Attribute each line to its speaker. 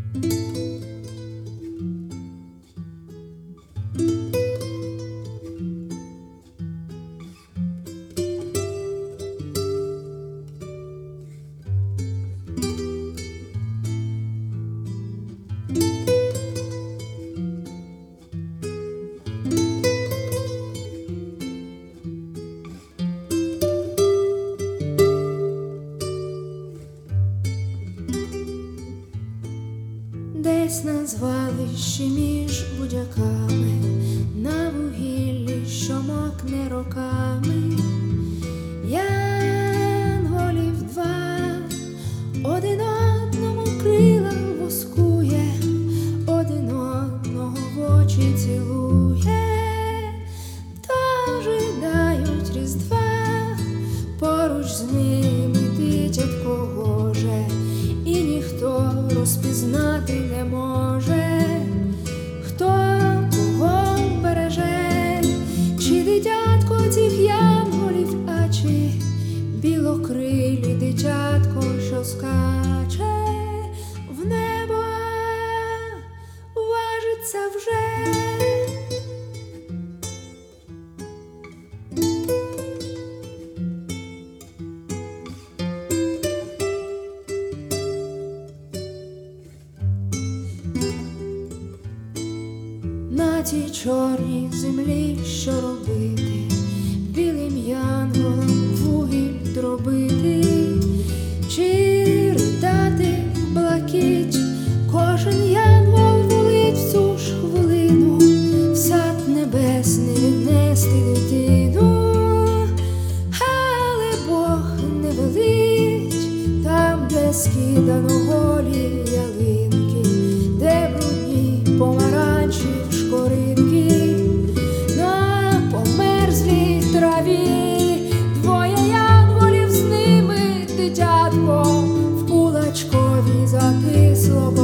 Speaker 1: Десь на звалищі між будяками, на вугіллі, що мокне роками, янголів два, один одному крила воскує, один одного в очі цілує, дожидають Різдва, поруч з ними дитятко гоже, і ніхто розпізнати не може, хто кого береже, чи дитятко цих янголів, а чи білокрилі дитятко, що скаче в небо, важиться вже. На тій чорній землі що робити, білим янголом вугіль дробити, чи ридати блакить, кожен янгол волить в цю ж хвилину, в сад небесний віднести дитину, але Бог не велить там, де скидано голі ялинки, де брудні помаранчі шкоринки, на померзлій траві, двоє янголів, з ними дитятко в кулачкові закисло.